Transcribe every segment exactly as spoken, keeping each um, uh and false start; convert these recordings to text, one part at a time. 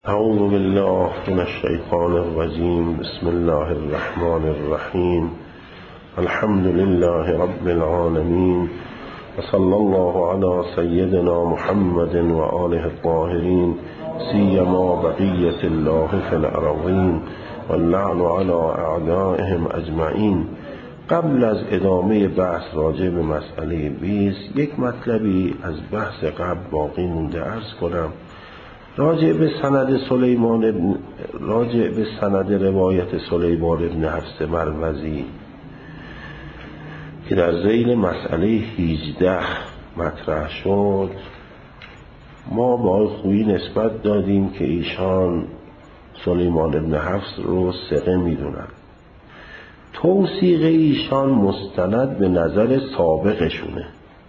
اعوذ بالله من الشیطان الرجیم. بسم الله الرحمن الرحیم. الحمد لله رب العالمین و صلی الله علی سیدنا محمد و آله الطاهرین سیما بقیة الله فی الارضین واللعن علی اعدائهم اجمعین. قبل از ادامه بحث راجع به مسئله بیست یک مطلبی از بحث قبل باقی مونده عرض کنم. راجع به سند سلیمان ابن راجع به سند روایت سلیمان ابن حفص مروزی که در ذیل مسئله هجده مطرح شد، ما با آقای خویی نسبت دادیم که ایشان سلیمان ابن حفص رو ثقه میدونن. توثیق ایشان مستند به نظر سابقشونه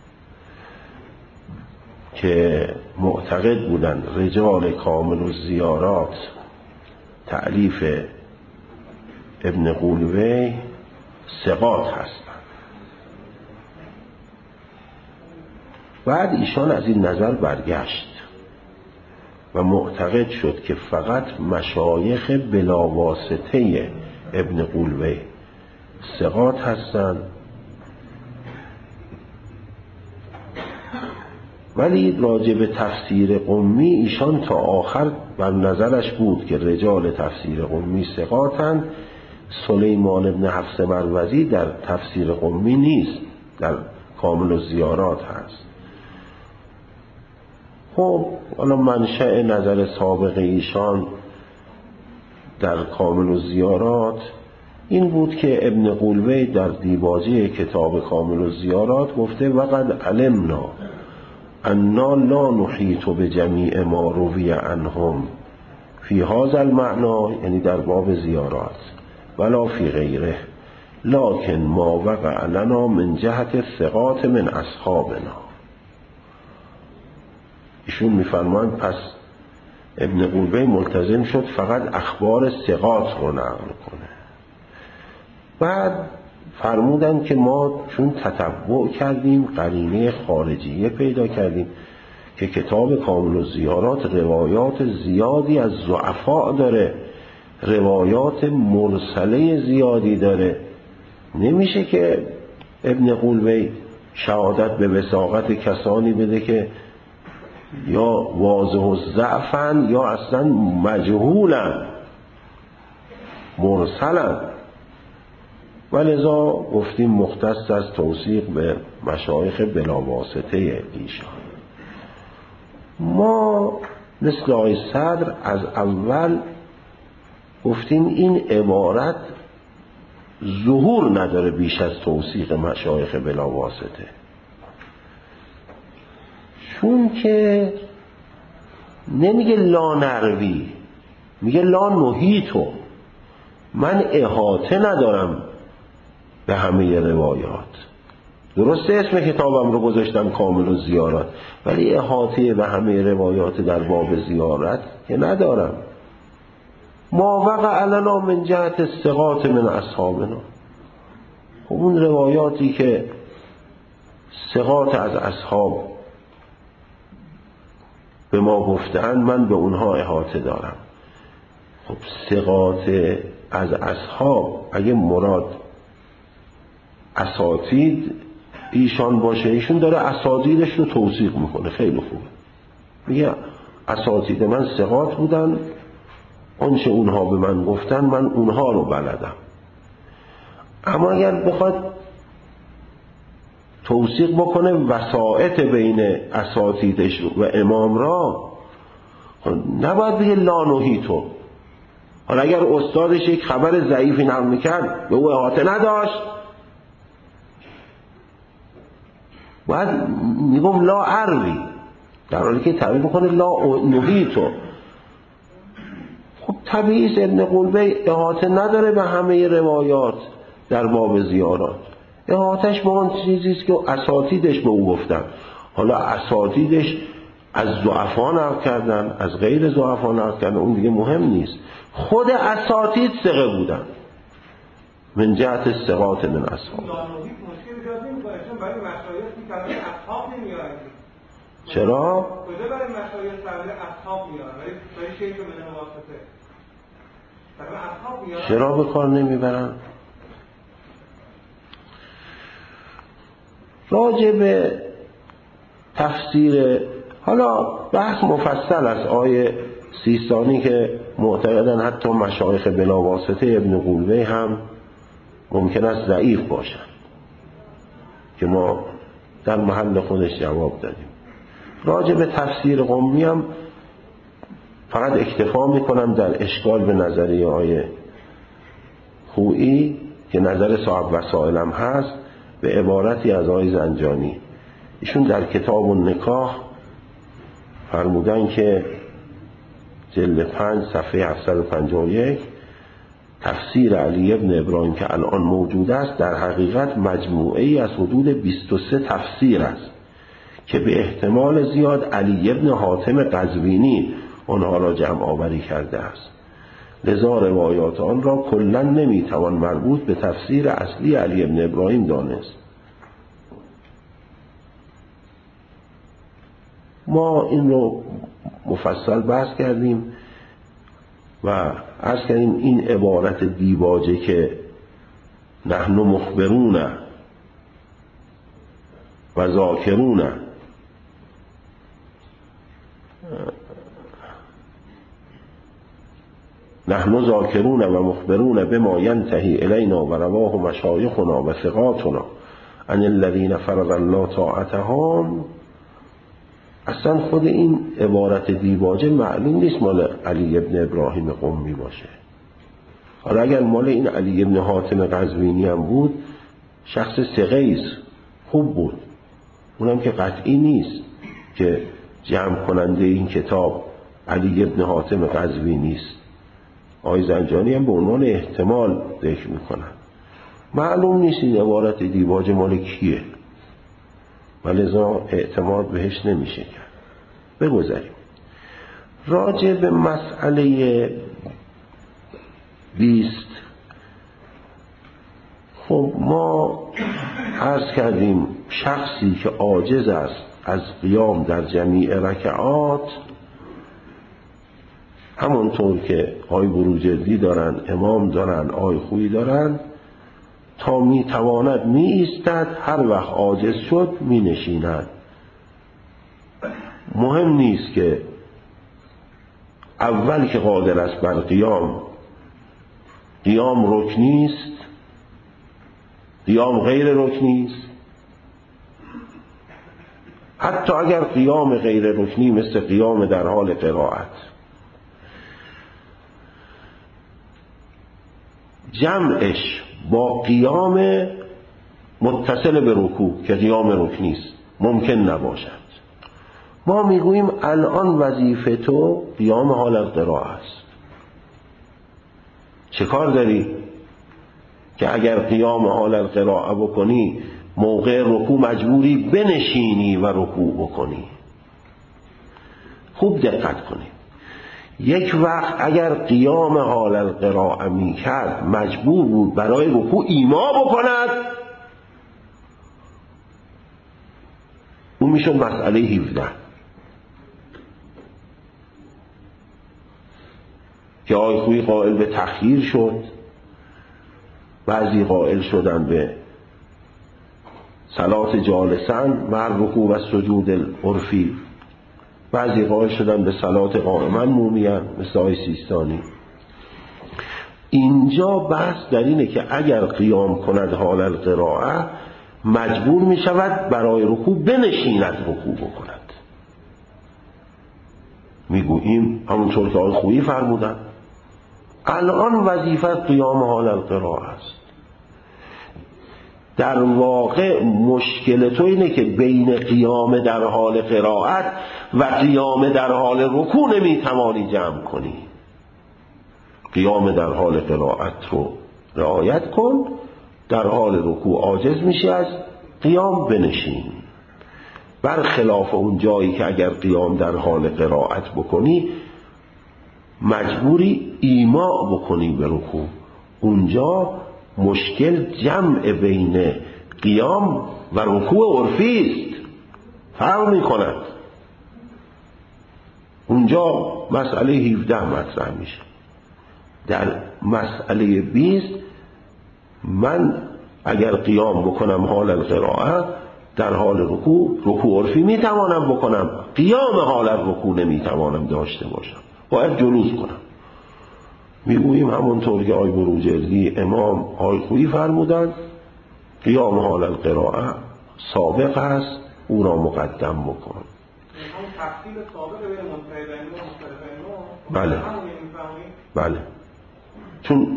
که معتقد بودن رجال کامل و زیارات تألیف ابن قولوی ثقات هستند. بعد ایشان از این نظر برگشت و معتقد شد که فقط مشایخ بلاواسطه ابن قولوی ثقات هستند، ولی راجع به تفسیر قمی ایشان تا آخر بر نظرش بود که رجال تفسیر قمی ثقاتند. سلیمان ابن حفص مروزی در تفسیر قمی نیست، در کامل الزیارات هست. خب حالا منشأ نظر سابق ایشان در کامل الزیارات این بود که ابن قولوی در دیباجی کتاب کامل الزیارات گفته وقد علمنا انا لا نحیط بجمیع ما روی عنهم فی هذا المعنی، یعنی در باب زیارات، ولا فی غیره، لکن ما وقع لنا من جهت الثقات من اصحابنا. ایشون میفرمایند پس ابن قولوی ملتزم شد فقط اخبار ثقات رو نقل کنه. بعد فرمودن که ما چون تتبع کردیم قرینه خارجیه پیدا کردیم که کتاب کامل الزیارات روایات زیادی از ضعفاء داره، روایات مرسله زیادی داره. نمیشه که ابن قولوی شهادت به وثاقت کسانی بده که یا واضح الضعفن یا اصلا مجهولن، مرسلن. ولذا گفتیم مختص از توثیق به مشایخ بلاواسطه ایشان. ما مثل آقای صدر از اول گفتیم این عبارت ظهور نداره بیش از توثیق مشایخ بلاواسطه، چون که نمیگه لا نروی، میگه لا نحیطو، من احاطه ندارم به همه روایات. درسته اسم کتابم رو گذاشتم کامل الزیارات، ولی احاطه به همه روایات در باب زیارت که ندارم. ما وقع لنا من جهت الثقات من اصحابنا، خب اون روایاتی که ثقات از اصحاب به ما گفتن من به اونها احاطه دارم. خب ثقات از اصحاب اگه مراد اساتید ایشان باشه، ایشون داره اساتیدش رو توثیق میکنه. خیلی خوبه، میگه اساتید من ثقات بودن، آنچه اونها به من گفتن من اونها رو بلدم. اما اگر بخواد توثیق بکنه وسائط بین اساتیدش و امام را، نباید بگه لا نحیطو. حالا اگر استادش یک خبر ضعیفی نقل میکرد به او احاطه نداشت، باید میگم لا اروی، در حالی که تعبیر میکنه لا نحیطو. خب طبیعی ابن قولوی احاطه نداره به همه روایات در باب زیارات، احاطهش به اون چیزیست که اساتیدش به او گفتن. حالا اساتیدش از ضعفا نقل کردن، از غیر ضعفا نقل کردن، اون دیگه مهم نیست. خود اساتید ثقه بودن من جهت الثقات من اصحاب. چرا؟ کجا برای مشایخ برای اصحاب میارن، برای برای شیخ بدون واسطه برای اصحاب میارن؟ چرا به کار نمیبرن؟ راجع به تفسیر، حالا بحث مفصل از آیه سیستانی که معتقدن حتی مشایخ بلا واسطه ابن قولوی هم ممکن است ضعیف باشن که ما در محل خودش جواب دادیم. راجع به تفسیر قمی هم فقط اکتفا میکنم در اشکال به نظریه آیه خویی که نظر صاحب وسائل هم هست به عبارتی از آیه زنجانی. ایشون در کتاب النکاح فرمودن که جلد پنج صفحه هفتصد و پنجاه و یک تفسیر علی ابن ابراهیم که الان موجود است در حقیقت مجموعه ای از حدود بیست و سه تفسیر است که به احتمال زیاد علی ابن حاتم قزوینی آنها را جمع آوری کرده است. لذا روایات آن را کلا نمیتوان مربوط به تفسیر اصلی علی ابن ابراهیم دانست. ما این رو مفصل بحث کردیم و عرض کردیم این عبارت دیباجه که نحن مخبرون و ذاکرون نحن ذاکرون و مخبرون بما ینتهی الینا و رواه مشایخنا و ثقاتنا عن الذین فرض الله طاعتهم، اصلا خود این عبارت دیباجه معلوم نیست مال علی ابن ابراهیم قمی باشه. حالا اگر مال این علی ابن حاتم قزوینی هم بود شخص ثقه است، خوب بود، اونم که قطعی نیست که جمع کننده این کتاب علی ابن حاتم قزوینی است. آقای زنجانی هم به عنوان احتمال ذکر میکنن. معلوم نیست این عبارت دیباجه مال کیه ولذا اعتماد بهش نمیشه کرد. بگذاریم راجع به مسئله بیست. خب ما عرض کردیم شخصی که عاجز است از قیام در جمیع رکعات، همونطور که آی بروجردی دارن، امام دارن، آی خویی دارن، تا می تواند می ایستد، هر وقت عاجز شد می نشیند. مهم نیست که اول که قادر است بر قیام، قیام رکنی است، قیام غیر رکنی است. حتی اگر قیام غیر رکنی مثل قیام در حال قرائت، جمعش با قیام متصل به رکوع که قیام رکنی است ممکن نباشد. ما میگوییم الان وظیفه تو قیام حال القراءه است. چه کار داری که اگر قیام حال القراءه بکنی موقع رکوع مجبوری بنشینی و رکوع بکنی؟ خوب دقت کنی. یک وقت اگر قیام حال القراءه می کرد مجبور بود برای رکوع ایما بکند، اون میشد مسئله هفده که آی خویی قائل به تخییر شد، بعضی قائل شدن به صلات جالسن مع رکوع و سجود العرفی، بعضی قائل شدن به صلات قائما مومیان مثل آی سیستانی. اینجا بحث در اینه که اگر قیام کند حال القراءه مجبور می شود برای رکوع بنشیند رکوع بکند. میگوییم همونطور که آی خویی فرمودن الان وظیفت قیام حال القراءه است. در واقع مشکل تو اینه که بین قیام در حال قرائت و قیام در حال رکوع نمیتوانی جمع کنی. قیام در حال قرائت رو رعایت کن، در حال رکوع عاجز میشی از قیام بنشین. برخلاف اون جایی که اگر قیام در حال قرائت بکنی مجبوری ایما بکنی به رکوع، اونجا مشکل جمع بین قیام و رکوع عرفی است، فرق می کند. اونجا مسئله هفده مطرح میشه. در مسئله بیست من اگر قیام بکنم حال القراءه در حال رکوع، رکوع عرفی میتوانم بکنم، قیام حال الرکوع نمیتوانم داشته باشم، باید جلوس کنم. میگوییم همونطور که آی بروجردی امام آی خویی فرمودند قیام حال القراءه سابق است، او را مقدم بکن. تفصیل سابق بین منفردین و مختلفین. بله بله، چون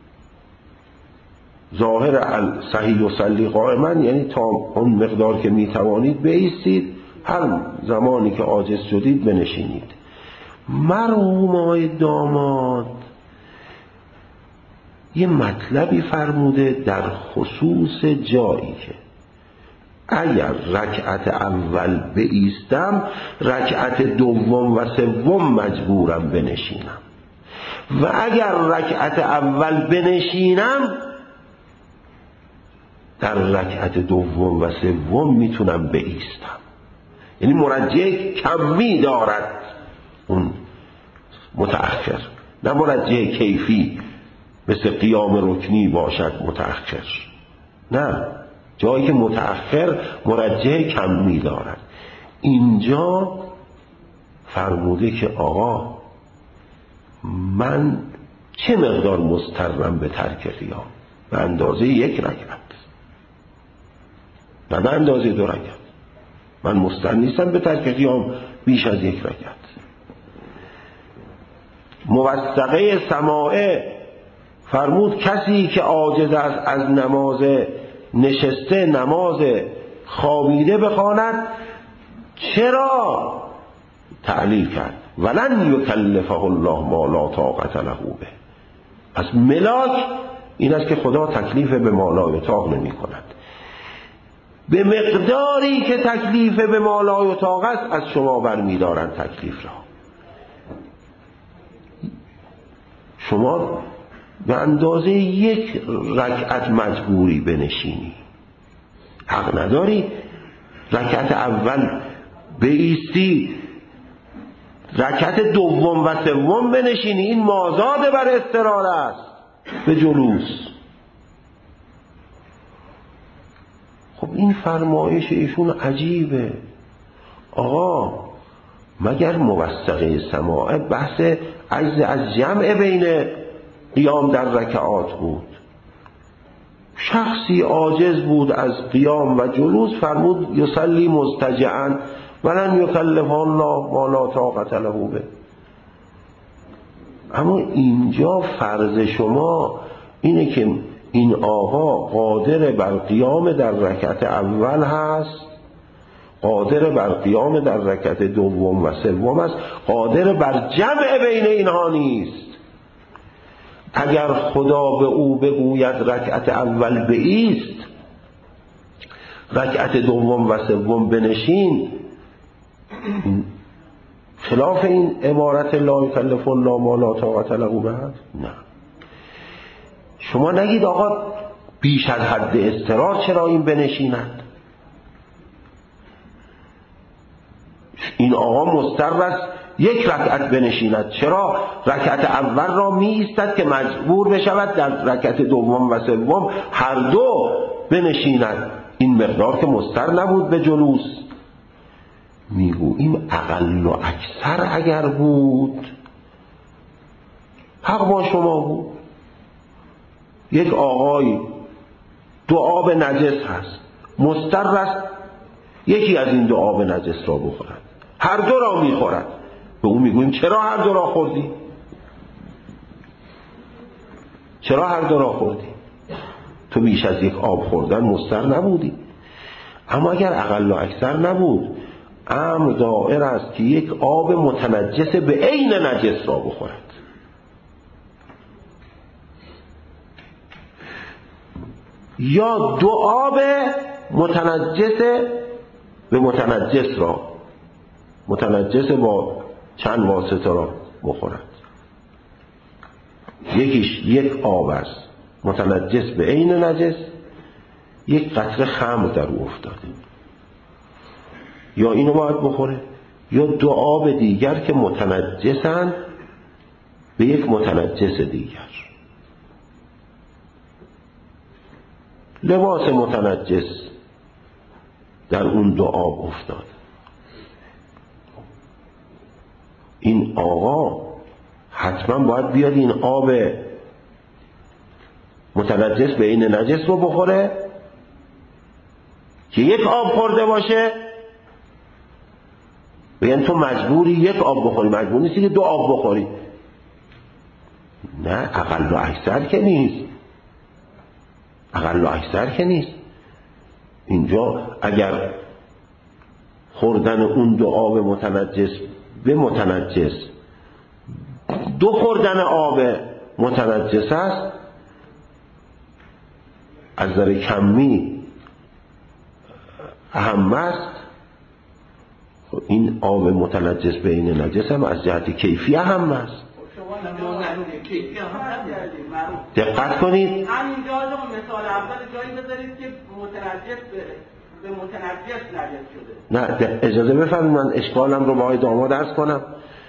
ظاهر صحیح و صلی قائما یعنی تا اون مقدار که میتوانید بایستید، هر زمانی که عاجز شدید بنشینید. مرحوم آقای داماد یه مطلبی فرموده در خصوص جایی که اگر رکعت اول بایستم رکعت دوم و سوم مجبورم بنشینم، و اگر رکعت اول بنشینم در رکعت دوم و سوم میتونم بایستم. یعنی مرجع کمی دارد اون متأخر، نه مرجع کیفی مثل قیام رکنی باشد متأخر، نه، جایی که متأخر مرجع کمی دارد. اینجا فرموده که آقا من چه مقدار مضطرم به ترک قیام؟ به اندازه یک رکعت، نه به اندازه دو رکعت. من مضطر نیستم به ترک قیام بیش از یک رکعت. موثقه سماعه فرمود کسی که عاجز است از نماز نشسته نماز خوابیده بخواند، چرا؟ تعلیل کرد ولن یکلفه الله ما لا طاقت له به. پس ملاک این است که خدا تکلیف به ما لا یطاق نمی کند. به مقداری که تکلیف به ما لا یطاق است از شما برمی دارند تکلیف را. شما به اندازه یک رکعت مجبوری بنشینی، حق نداری رکعت اول بایستی رکعت دوم و سوم بنشینی. این مازاد بر اضطرار است به جلوس. خب این فرمایش ایشون عجیبه. آقا مگر موثقه سماعه بحث عجز از جمع بین قیام در رکعات بود؟ شخصی عاجز بود از قیام و جلوس، فرمود یصلی مضطجعا ولن یکلف الله ما لا طاقت له به. اما اینجا فرض شما اینه که این آقا قادر بر قیام در رکعت اول هست، قادر بر قیام در رکعت دوم و سوم است، قادر بر جمع بین اینها نیست. اگر خدا به او بگوید رکعت اول بایست، رکعت دوم و سوم بنشین، خلاف این عبارت لا یکلف الله ما لا طاقت له به هست؟ نه. شما نگید آقا بیش از حد اضطرار چرا این بنشیند؟ این آقا مضطر است یک رکعت بنشیند، چرا رکعت اول را می ایستد که مجبور بشود در رکعت دوم و سوم هر دو بنشیند؟ این مقدار که مضطر نبود به جلوس. میگوییم اقل و اکثر اگر بود حق با شما بود. یک آقای دو آب نجس هست، مضطر است یکی از این دو آب نجس را بخورد، هر دو را میخورد. به اون میگوییم چرا هر دو را خوردی؟ چرا هر دو را خوردی؟ تو بیش از یک آب خوردن مضطر نبودی. اما اگر اقل و اکثر نبود، امر دائر است که یک آب متنجس به عین نجس را بخورد. یا دو آب متنجس به متنجس را، متنجس با چند واسطه را بخورد. یکیش یک آب است متنجس به عین نجس، یک قطره خمر در او افتاده، یا اینو باید بخوره یا دو آب دیگر که متنجسند به یک متنجس دیگر. لباس متنجس در اون دو آب افتاد. این آقا حتما باید بیاد این آب متنجس به این نجس رو بخوره که یک آب خورده باشه؟ بگن تو مجبوری یک آب بخوری، مجبور نیستی که دو آب بخوری. نه، اقل و اکثر که نیست، اقل و اکثر که نیست. اینجا اگر خوردن اون دو آب متنجس به متنجس دو خوردن آب متنجس است، از نظر کمی اهم است. این آب متنجس به این نجس هم از جهت کیفی اهم است. دقت کنید. همین جا مثال اول جایی بذارید که متنجس به متنجس نجس شده. نه اجازه بفرمایید من اشکالم رو با آقای داماد عرض کنم.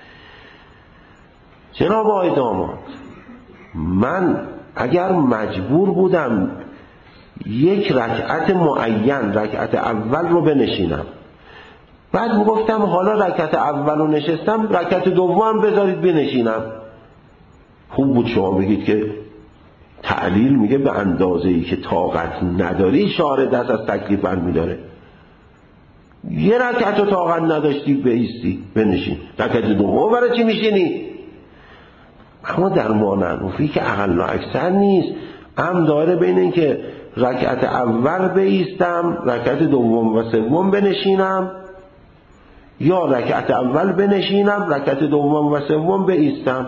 جناب آقای داماد، من اگر مجبور بودم یک رکعت معین، رکعت اول رو بنشینم، بعد میگفتم حالا رکعت اول رو نشستم، رکعت دوم بذارید بنشینم، خوب بود شما بگید که تعلیل میگه به اندازه‌ای که طاقت نداری شارع دست از تکلیف برمی‌داره. یه رکعت رو طاقت نداشتی بایستی بنشین، رکعت دوم برای چی میشینی؟ اما در مانعوفی که اقل و اکثر نیست، هم داره بین این که رکعت اول بایستم، رکعت دوم و سوم بنشینم، یا رکعت اول بنشینم، رکعت دوم و سوم بایستم.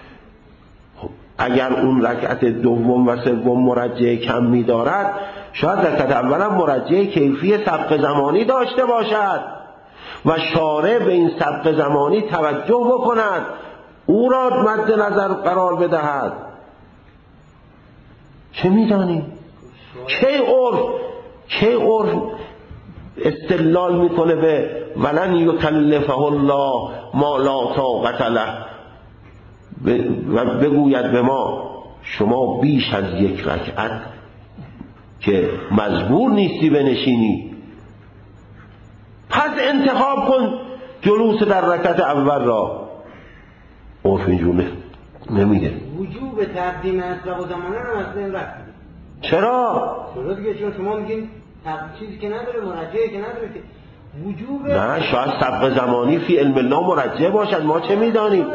اگر اون رکعت دوم و سوم مرجع کمی دارد، شاید رکعت اول هم مرجع کیفی سبق زمانی داشته باشد و شارع به این سبق زمانی توجه بکند، او را مد نظر قرار بدهد. چه میدانی؟ کی عرف کی عرف استدلال میکنه به ولن یکلفه الله ما لا طاقت له و بگوید به ما شما بیش از یک رکعت که مجبور نیستی بنشینی، پس انتخاب کن جلوس در رکعت اول را. عرف اینجور نمیگه. وجوب تقدیم اسبق و زمانه رو اصلا رفت. چرا؟ چرا دیگه؟ چون شما میگین چیزی که نداره، مرجعی که نداره که وجوب. نه، شاید سبق زمانی فی علم الله مرجع باشد، ما چه میدانیم؟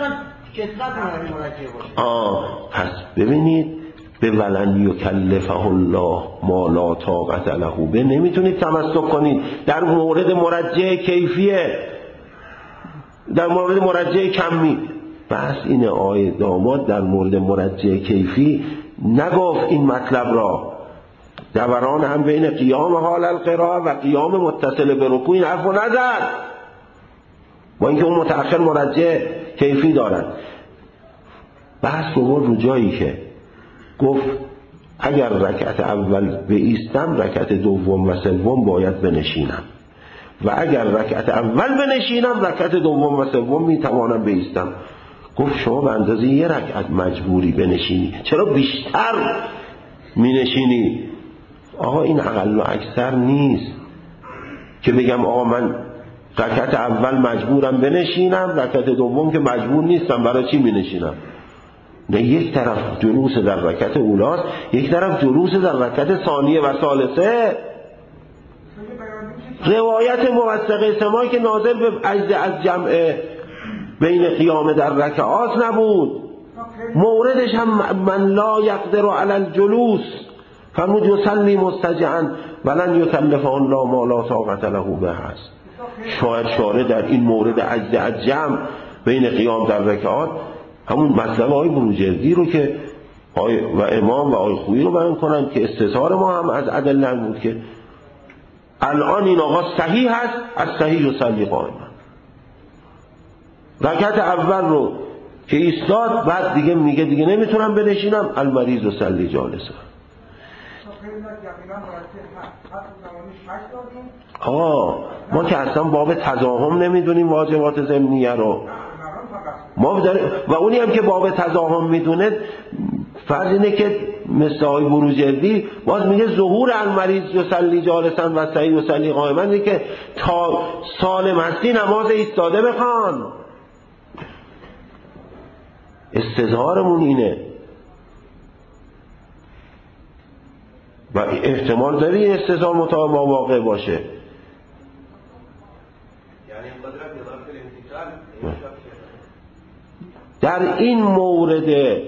آه پس ببینید به ولن یکلفه الله ما لا طاقت له به نمیتونید تمسک کنید در مورد مرجع کیفیه، در مورد مرجع کمی. بس اینه آیه داماد در مورد مرجع کیفی نگفت این مطلب را. دوران هم بین قیام حال القراءه و قیام متصل به رکوع این حرف رو نزد، با اینکه اون متأخر مرجع کیفی دارد. بحث رو رو جایی که گفت اگر رکعت اول بایستم، رکعت دوم و سوم باید بنشینم، و اگر رکعت اول بنشینم، رکعت دوم و سوم میتوانم بایستم. گفت شما به اندازه یه رکعت مجبوری بنشینی، چرا بیشتر مینشینی؟ آقا این اقل و اکثر نیست که بگم آقا من رکعت اول مجبورم بنشینم، رکعت دوم که مجبور نیستم، برای چی مینشینم؟ نه، یک طرف جلوس در رکعت اولاست، یک طرف جلوس در رکعت ثانیه و ثالثه. روایت موثقه سماعی که ناظر به عجز از جمع بین قیام در رکعات نبود، موردش هم من لا یقدر علی الجلوس فرمود یصلی مضطجعا ولن یکلفه الله ما لا طاقت له به هست. شاید شارع در این مورد عجز از جمع بین قیام در رکعات همون مطلب آقای بروجردی رو که آقای و امام و آقای خویی رو بیان کنند که استظهار ما هم از ادله بود که الان این آقا صحیح هست، از صحیح یصلی قائما. رکعت اول رو که ایستاد، بعد دیگه میگه دیگه نمیتونم بنشینم، المریض یصلی جالسا. آه ما که اصلا باب تزاحم نمیدونیم واجبات ضمنیه رو ما داریم، و اونی هم که باب تزاحم میدونه فرض اینه که مثل های بروجردی باز میگه ظهور المریض یصلی جالسا و صحیح یصلی قائما، اینه که تا سالم هستی نماز ایستاده بخوان. استظهارمون اینه و احتمال داره این استظهار مطابق با واقع باشه. یعنی قدرت اضافه در این مورد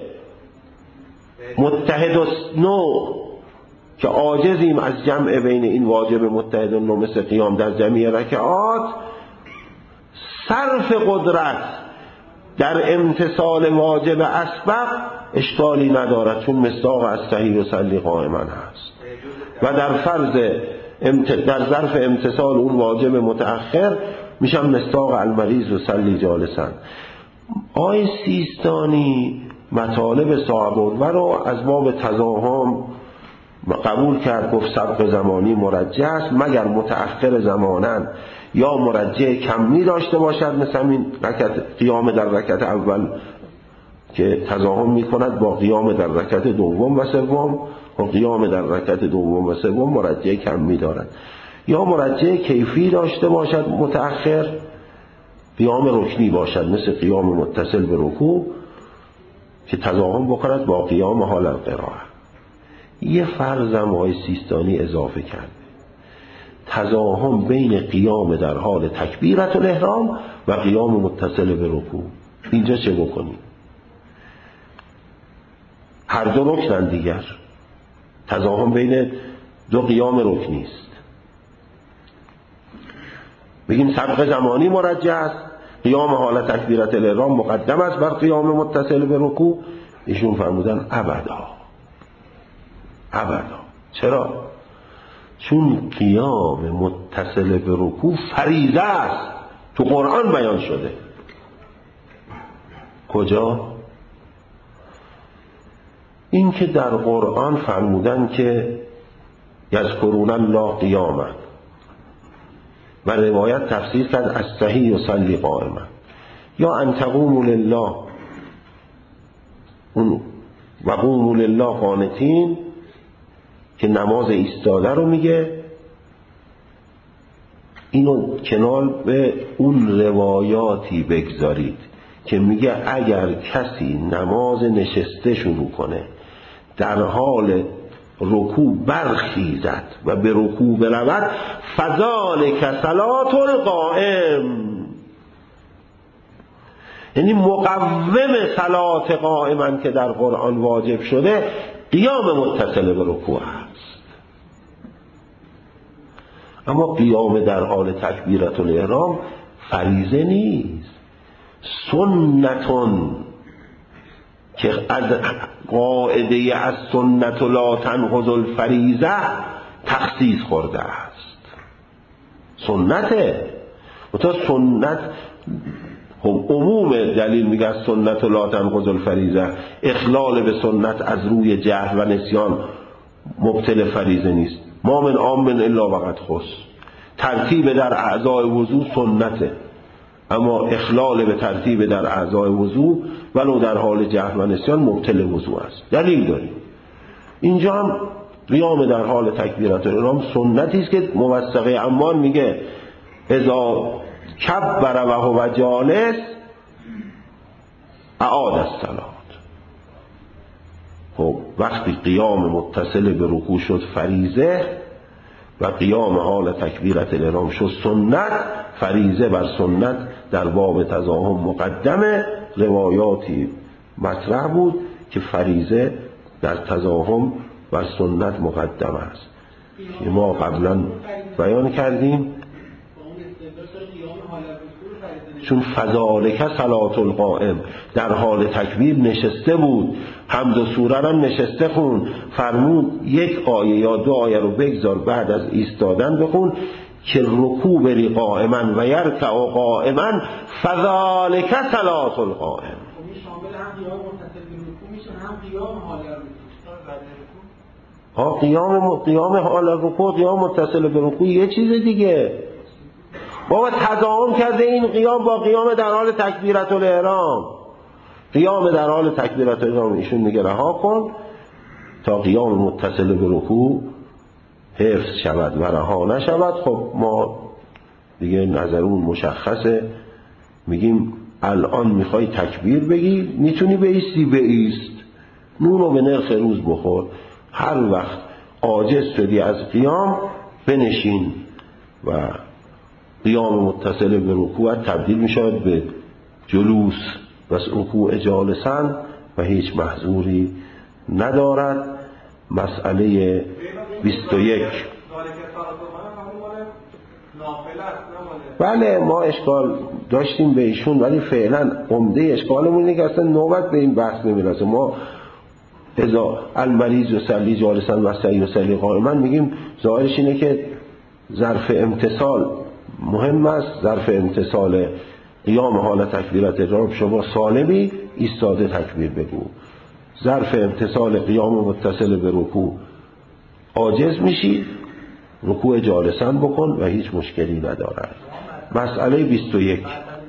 متحد النوع که عاجزیم از جمع بین این واجب متحد النوع مثل قیام در جمعی رکعات، صرف قدرت در امتثال واجب اسبق اشکالی ندارد، چون مصداق از صحیح یصلی قائما هست و در فرض در ظرف امتثال اون واجب متأخر میشم مصداق المریض یصلی جالسا. آقای سیستانی مطالب صاحب الورع رو از باب تزاحم قبول کرد، گفت سبق زمانی مرجع است مگر متأخر زمانن یا مرجع کمی داشته باشد، مثل این رکعت قیام در رکعت اول که تزاحم میکند با قیام در رکعت دوم و سوم، و قیام در رکعت دوم و سوم مرجع کمی دارد، یا مرجع کیفی داشته باشد متأخر، قیام رکنی باشد مثل قیام متصل به رکوع که تزاحم بکند با قیام حال القراءه. یه فرضم آقای سیستانی اضافه کرده، تزاحم بین قیام در حال تکبیرت الاحرام و قیام متصل به رکوع. اینجا چه بکنیم؟ هر دو رکنن دیگر، تزاحم بین دو قیام رکنی است. بگیم سبق زمانی مرجع است، قیام حال تکبیرت الاحرام مقدم است بر قیام متصل به رکوع. ایشون فرمودن ابدا ابدا. چرا؟ چون قیام متصل به رکوع فریضه است، تو قرآن بیان شده. کجا؟ این که در قرآن فرمودن که یذکرون الله قیاما و روایت تفسیر کرد از صحیح یصلی قائما، یا ان تقوموا لله اون و قوموا لله قانتین که نماز ایستاده رو میگه. اینو کنار به اون روایاتی بگذارید که میگه اگر کسی نماز نشسته شروع کنه در حال رکوع برخیزد و به رکوع برود فذالک صلاة القائم، یعنی مقوم صلات قائما که در قرآن واجب شده قیام متصل به رکوع است. اما قیام در حال تکبیرت الاحرام فریضه نیست، سنتون که از قاعده از سنت لا تنقض الفریضه تخصیص خورده است. سنته و تا سنت خب عموم دلیل میگه از سنت لا تنقض الفریضه، اخلال به سنت از روی جهل و نسیان مبطل فریضه نیست. ما من عام من الا وقد خص. ترتیب در اعضای وضو سنته، اما اخلال به ترتیب در اعضای وضو ولو در حال جهل و نسیان مبطل وضو است. دلیل داریم. اینجا هم قیام در حال تکبیرت الاحرام سنتی است که موثقه عمار میگه اذا کبر و هو جالس اعاد الصلاة. خب وقتی قیام متصل به رکوع شد فریضه و قیام حال تکبیرت الاحرام شد سنت، فریضه بر سنت در باب تزاحم مقدمه. روایاتی مطرح بود که فریضه در تزاحم بر سنت مقدم است که ما قبلا بیان کردیم. چون فذالک صلاة القائم در حال تکبیر نشسته بود، حمد و سوره هم نشسته خون، فرمود یک آیه یا دو آیه رو بگذار بعد از ایستادن بخون که رکوع بری قائما و یرکع قائما فذالک صلاة القائم. شامل هم قیام متصل به رکوع میشه هم قیام حال رکوع. ها قیام قیام حال رکوع، قیام متصل به رکوع یه چیز دیگه. بابا تضاهم کرده این قیام با قیام در حال تکبیرت الاحرام. قیام در حال تکبیرت الاحرام ایشون میگه رها کن تا قیام متصل به رکوع حفظ شود و رها نشود. خب ما دیگه نظرون مشخصه، میگیم الان میخوای تکبیر بگی، میتونی بایستی بایست، نونو به نرخ روز بخور. هر وقت عاجز شدی از قیام بنشین و قیام متصل به رکوع تبدیل میشود به جلوس و رکوع جالسن و هیچ محظوری ندارد. مسئله بیست و یک. بله ما اشکال داشتیم به ایشون، ولی فعلا عمده اشکالمون اینه که اصلا نوبت به این بحث نمیرسه. ما اذا المریض یصلی جالسا و سیصلی قائما میگیم ظاهرش اینه که ظرف امتصال مهم است. ظرف امتصال قیام حال تکبیرت احرام شما سالمی ایستاده تکبیر بگو. ظرف امتصال قیام متصل به رکوع عاجز میشی، رکوع جالسن بکن و هیچ مشکلی ندارد. مسئله بیست و یک.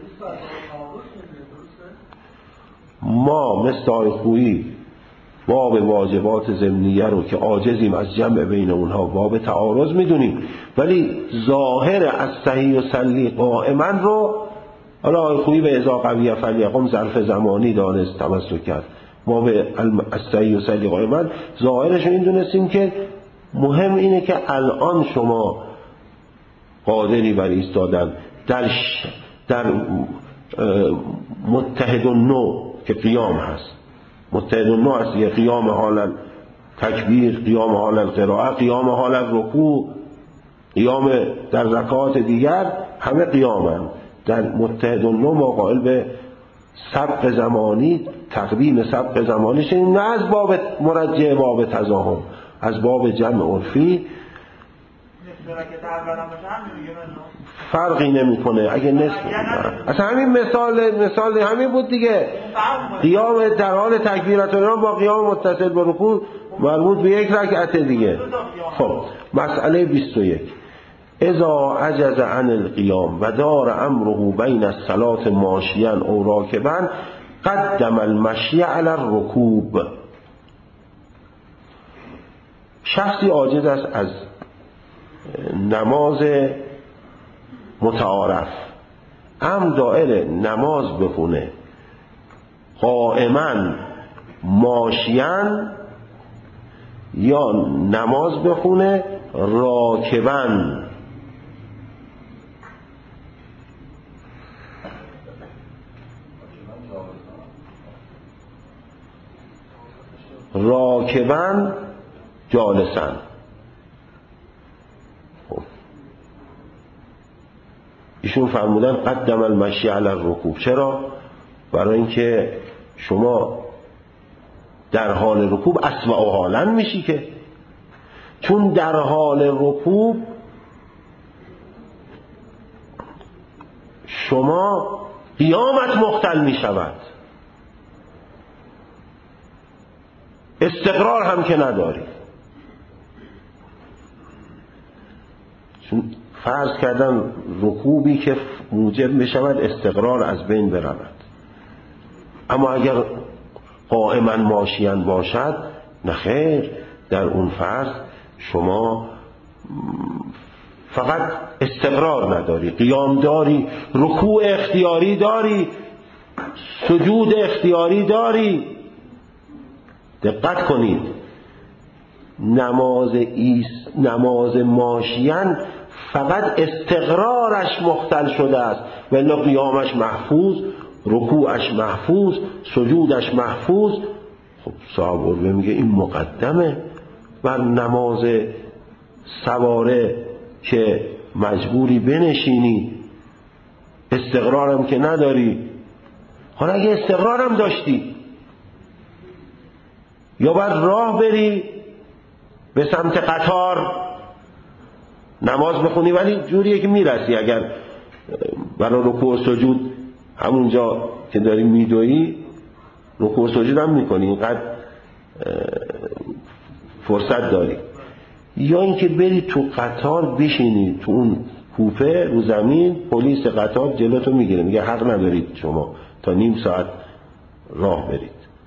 ما مثل آقای خویی باب واجبات ضمنیه رو که عاجزیم از جمع بین اونها باب تعارض میدونیم، ولی ظاهر از صحیح و سلی قائما رو حالا آقای خویی به اذا قویه فلیقم ظرف زمانی دانست تمسک کرد. ما به از صحیح و سلی قائما ظاهرش رو این دونستیم که مهم اینه که الان شما قادری بر ایستادن در ش... در متحد النوع که قیام هست، متحد النوع هست یه قیام حال تکبیر، قیام حال القراءه، قیام حال رکوع، قیام در رکعات دیگر، همه قیامن. در متحد النوع ما قائل به سبق زمانی، تقدیم سبق زمانی شدیم، نه از باب مرجع باب تضاهم، از باب جمع عرفی. فرقی نمیکنه اگه نصف اصلا همین مثال مثال همین بود دیگه. قیام در حال تکبیرت الاحرام با قیام متصل به رکوع مربوط به یک رکعت دیگه. خب مسئله بیست و یک. اذا عجز عن القیام و دار امره بین الصلاة ماشیا او راکبا قدم المشی علی الرکوب. شخصی عاجز است از نماز متعارف، هم دائره نماز بخونه قائما ماشیاً یا نماز بخونه راکباً. راکباً جالساً. ایشون فرمودن قدم المشی علی الرکوب. چرا؟ برای اینکه شما در حال رکوب اسوأ حالا میشی، که چون در حال رکوب شما قیامت مختل میشود، استقرار هم که نداری. چون فرض کردن رکوبی که موجب میشود استقرار از بین برود، اما اگر قائما ماشیان باشد نخیر، در اون فرض شما فقط استقرار نداری، قیام داری، رکوع اختیاری داری، سجود اختیاری داری. دقت کنید، نماز ایس نماز ماشیان فقط استقرارش مختل شده است، ولی قیامش محفوظ، رکوعش محفوظ، سجودش محفوظ. خب صاحب عربه میگه این مقدمه بر نماز سواره که مجبوری بنشینی، استقرارم که نداری. حالا اگه استقرارم داشتی یا باید راه بری به سمت قطار نماز بخونی، ولی جوریه که میرسی، اگر برای رکوع و سجود همونجا که داری میدوی رکوع و سجود هم میکنی، اینقدر فرصت داری، یا اینکه بری تو قطار بشینی تو اون کوپه رو زمین، پلیس قطار جلوتو میگیره میگه حق ندارید شما تا نیم ساعت راه برید.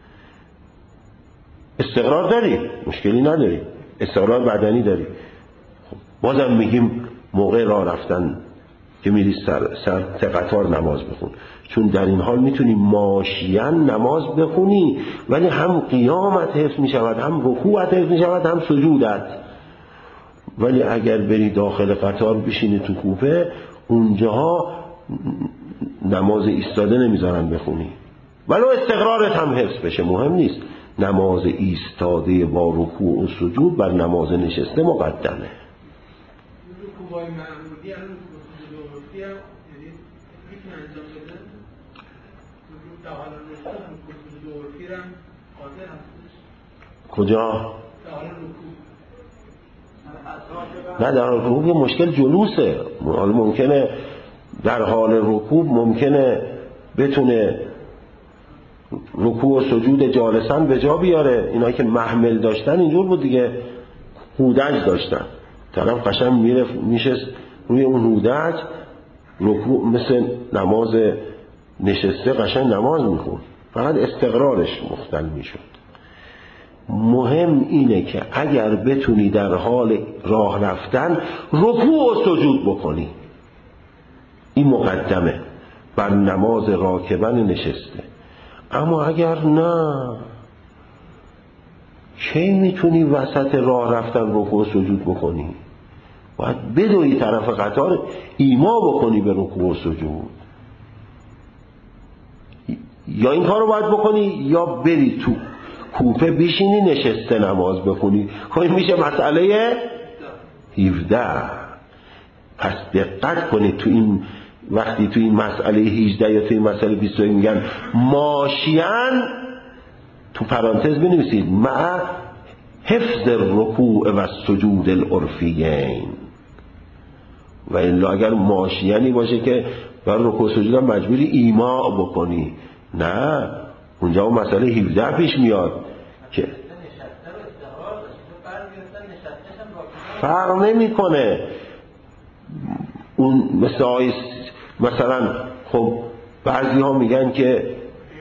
استقرار داری، مشکلی نداری، استقرار بدنی داری. بازم میگیم موقع راه رفتن که میری سر, سر قطار نماز بخون، چون در این حال میتونی ماشیان نماز بخونی ولی هم قیامت حفظ میشود، هم رکوعت حفظ میشود، هم سجودت. ولی اگر بری داخل قطار بشینی تو کوپه، اونجاها نماز ایستاده نمیذارن بخونی ولو استقرارت هم حفظ بشه، مهم نیست. نماز ایستاده با رکوع و سجود بر نماز نشسته مقدمه. رکوعای معمولی هم رکوع هم یعنی میتونه انجام بده؟ رکوع تا حالا رکوع رکوع عرفی هم قادر هستش؟ کجا؟ تا حالا رکوع نه در حال رکوع مشکل جلوسه. حالا ممکنه در حال رکوع ممکنه بتونه رکوع و سجود جالسن به جا بیاره. اینایی که محمل داشتن اینجور بود دیگه، هودج داشتن، طرف قشنگ میره میشست روی اون هودج، رکوع مثل نماز نشسته قشنگ نماز میخون، فقط استقرارش مختل میشد. مهم اینه که اگر بتونی در حال راه رفتن رکوع و سجود بکنی، این مقدمه بر نماز راکبن نشسته. اما اگر نه، کی میتونی وسط راه رفتن رکوع و سجود بکنی؟ باید بدوی طرف قطار ایما بکنی به رکوع و سجود. یا این کار رو باید بکنی یا بری تو کوپه بشینی نشسته نماز بخونی. خواهی میشه مسئله هفده. پس دقت کنید تو این وقتی تو این مسئله هجده یا تو این مسئله بیست میگن ماشیان، تو پرانتز بنویسید مع حفظ الرکوع و سجود العرفیین. و الا اگر ماشیانی باشه که بر رکوع و سجود مجبوری ایما بکنی، نه اونجا اون مسئله هفده پیش میاد که فرق نمی کنه. اون مثل آیس مثلا خب بعضی ها میگن که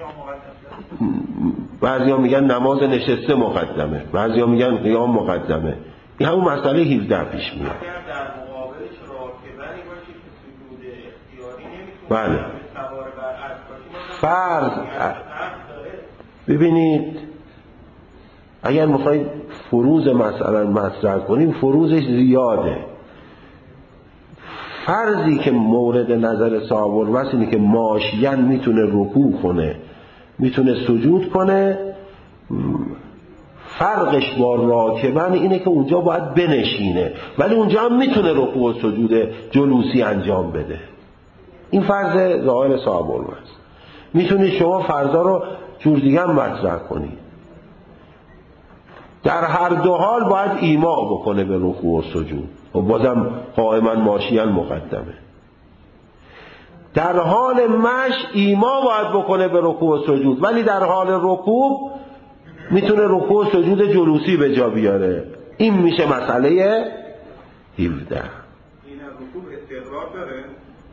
بعضی ها میگن نماز نشسته مقدمه، بعضی ها میگن قیام مقدمه. این همون مسئله هفده پیش میاد. در مقابلش راکبنی باشه که سجود اختیاری نمیتونه بله سوار بر اسب باشه، فرض ببینید اگر میخواید فروض مثلا مطرح کنیم فروضش زیاده. فرضی که مورد نظر صاحب الوصف اینه که ماشیان میتونه رکوع کنه میتونه سجود کنه، فرقش با راکبن اینه که اونجا باید بنشینه ولی اونجا هم میتونه رکوع و سجود جلوسی انجام بده. این فرض ظاهر صاحب الوصف. میتونید شما فرضا رو جور دیگه هم مطرح کنید. در هر دو حال باید ایما بکنه به رکوع و سجود و بازم قائما ماشیان مقدمه. در حال مشی ایما باید بکنه به رکوع و سجود ولی در حال رکوع میتونه رکوع و سجود جلوسی به جا بیاره. این میشه مسئله هفده. این رکوع استقرار داره؟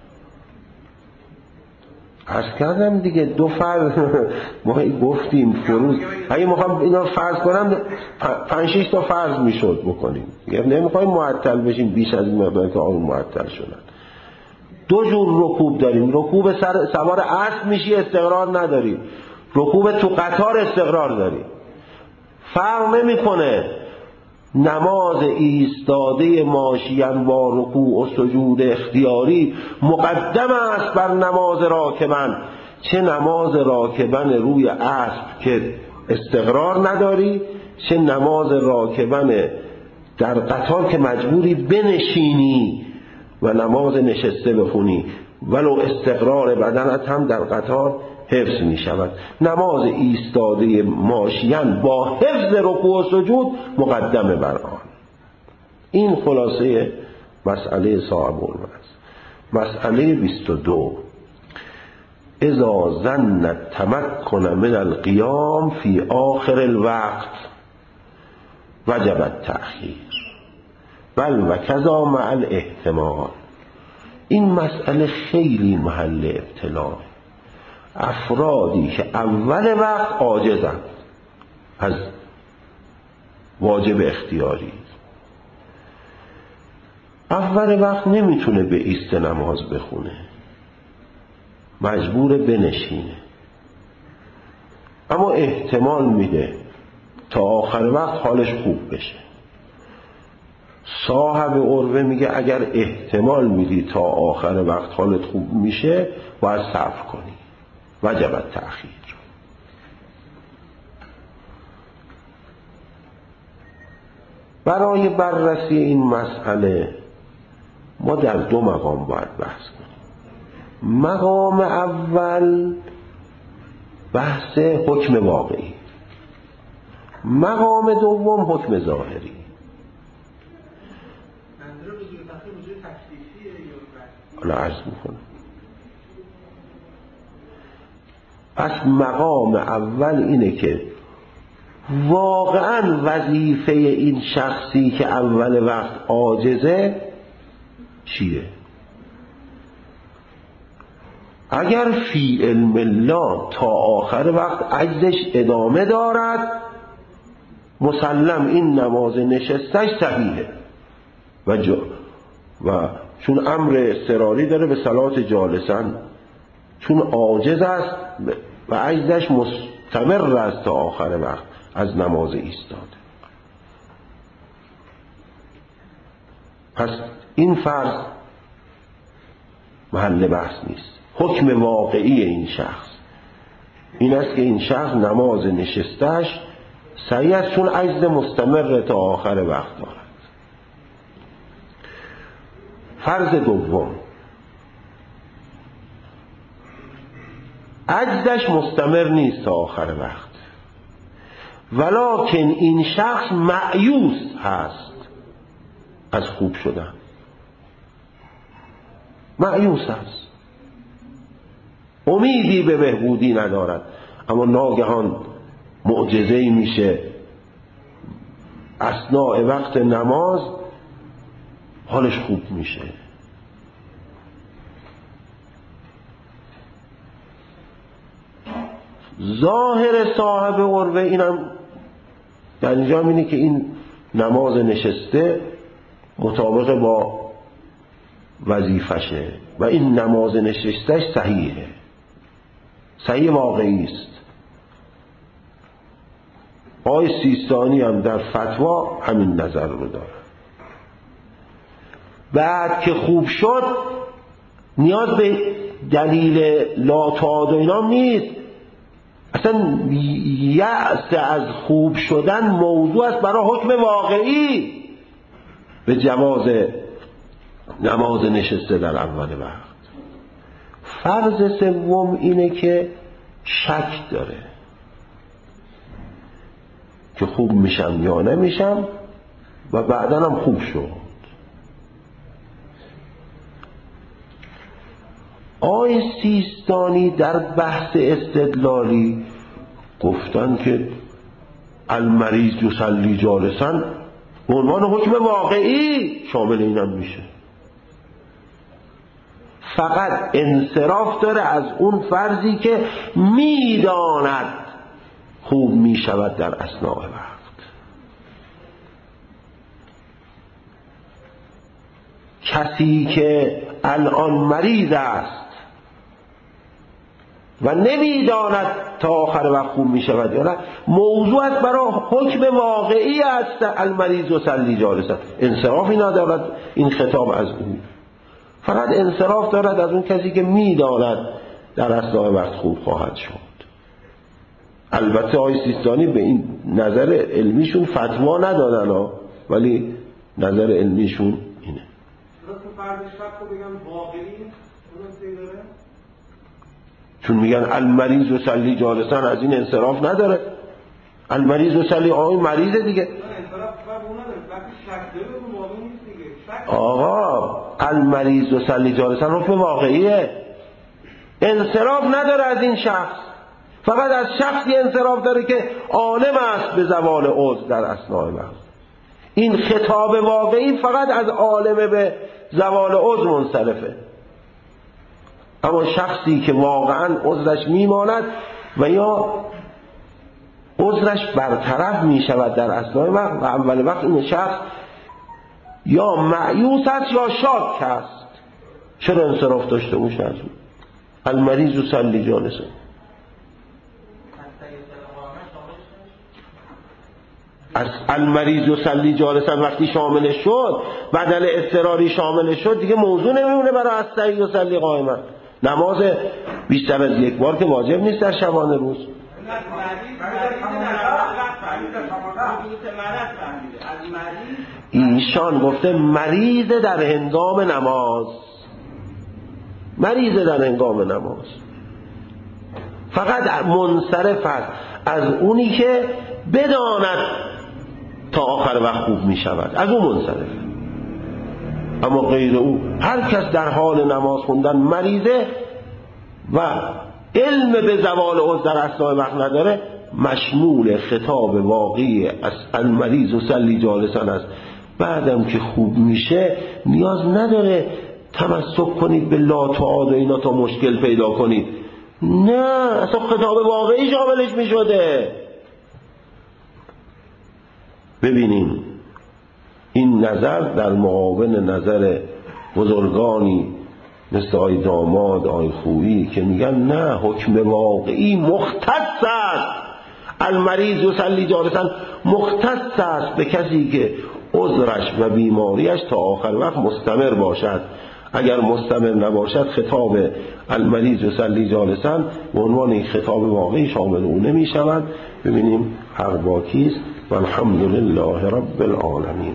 عرض کردم دیگه دو فرض ما گفتیم فروض. اگه میخوام اینا فرض کنم پنج شش تا فرض میشد بکنیم، نمیخوایم معطل بشیم بیش از این مقدار که آن معطل شدن. دو جور رکوب داریم. رکوب سر سوار اسب میشی استقرار نداری، رکوب تو قطار استقرار داری. فرق نمیکنه نماز ایستاده ماشیان با رکوع و سجود اختیاری مقدم است بر نماز راکبن، چه نماز راکبن روی اسب که استقرار نداری، چه نماز راکبن در قطار که مجبوری بنشینی و نماز نشسته بخونی ولو استقرار بدنت هم در قطار حفظ می شود. نماز ایستاده ماشیان با حفظ رکوع و سجود مقدمه بر آن. این خلاصه مسئله صاحب الوصف. مسئله بیست و دو، اذا ظن التمکن من القیام فی آخر الوقت وجب التأخیر. بل و کذا مع الاحتمال. این مسئله خیلی محل ابتلا. افرادی که اول وقت عاجزند از واجب اختیاری، اول وقت نمیتونه به ایست نماز بخونه، مجبور بنشینه، اما احتمال میده تا آخر وقت حالش خوب بشه. صاحب عروه میگه اگر احتمال میدی تا آخر وقت حالت خوب میشه باید صبر کنی. وجب التأخیر. برای بررسی این مسئله ما در دو مقام باید بحث کنیم. مقام اول بحث حکم واقعی، مقام دوم حکم ظاهری. حالا عرض میکنم. پس مقام اول اینه که واقعا وظیفه این شخصی که اول وقت عاجزه چیه؟ اگر فی علم الله تا آخر وقت عجزش ادامه دارد، مسلم این نماز نشستش صحیحه و, جا و چون امر اضطراری داره به صلات جالسن، چون عاجز است و عجزش مستمر است تا آخر وقت از نماز ایستاده. پس این فرض محل بحث نیست. حکم واقعی این شخص این است که این شخص نماز نشستش صحیح است چون عجز مستمر تا آخر وقت دارد. فرض دوم، عجزش مستمر نیست تا آخر وقت، ولکن این شخص مایوس هست از خوب شدن، مایوس هست، امیدی به بهبودی ندارد، اما ناگهان معجزه‌ای میشه اثناء وقت نماز حالش خوب میشه. ظاهر صاحب عروه اینم در اینجا اینه که این نماز نشسته مطابق با وظیفشه و این نماز نشستش صحیحه، صحیح واقعی است. آقای سیستانی هم در فتوا همین نظر رو داره. بعد که خوب شد نیاز به دلیل لاتعاد و اینام نیست، اصلا یأس از خوب شدن موضوع است برای حکم واقعی به جواز نماز نشسته در اول وقت. فرض سوم اینه که شک داره که خوب میشم یا نمیشم و بعداً هم خوب شد. آقای سیستانی در بحث استدلالی گفتن که المریض یصلی جالسا به عنوان حکم واقعی شامل اینم میشه، فقط انصراف داره از اون فرضی که میداند خوب میشود در اثناء وقت. کسی که الان مریض است و نمیداند تا آخر وقت خوب می شود یا نه، موضوع است برای حکم واقعی است المریض یصلی جالسا. انصرافی ندارد این خطاب از او، فقط انصراف دارد از اون کسی که میداند در اثناء وقت خوب خواهد شد. البته آقای سیستانی به این نظر علمیشون فتوا ندادن ها، ولی نظر علمیشون اینه. چون میگن المریض یصلی جالسا از این انصراف نداره. المریض یصلی آقای مریضه دیگه. آقا المریض یصلی جالسا حکم واقعیه، انصراف نداره از این شخص، فقط از شخصی انصراف داره که عالم است به زوال عذر در اثناء وقت. این خطاب واقعی فقط از عالم به زوال عذر منصرفه. اما شخصی که واقعا عذرش میماند و یا عذرش برطرف میشود در اثنای وقت و اول وقت، این شخص یا مایوس است یا شاک است. چرا انصراف داشته باشه از اون؟ المریض یصلی جالسا. از المریض یصلی جالسا وقتی شامل شد، بدل اضطراری شامل شد، دیگه موضوع نمیمونه برای الصحیح یصلی قائما. نماز بیشتر از یک بار که واجب نیست در شبانه روز. ایشان گفته مریض در هنگام نماز، مریض در هنگام نماز فقط منصرف است از اونی که بداند تا آخر وقت خوب می شود، از اون منصرف. اما غیر او هر کس در حال نماز خوندن مریضه و علم به زوال عذر در اثناء وقت نداره، مشمول خطاب واقعی از المریض یصلی جالسا است. بعدم که خوب میشه نیاز نداره تمسک کنید به لاتعاد و اینا تا مشکل پیدا کنید. نه، اصلا خطاب واقعی شاملش میشده. ببینیم این نظر در مقابل نظر بزرگانی مثل آی داماد، آی خویی که میگن نه، حکم واقعی مختص است، المریض یصلی جالسا مختص است به کسی که عذرش و بیماریش تا آخر وقت مستمر باشد. اگر مستمر نباشد خطاب المریض یصلی جالسا به عنوان این خطاب واقعی شامل او نمی شود. ببینیم حق با کیست. و الحمد لله رب العالمین.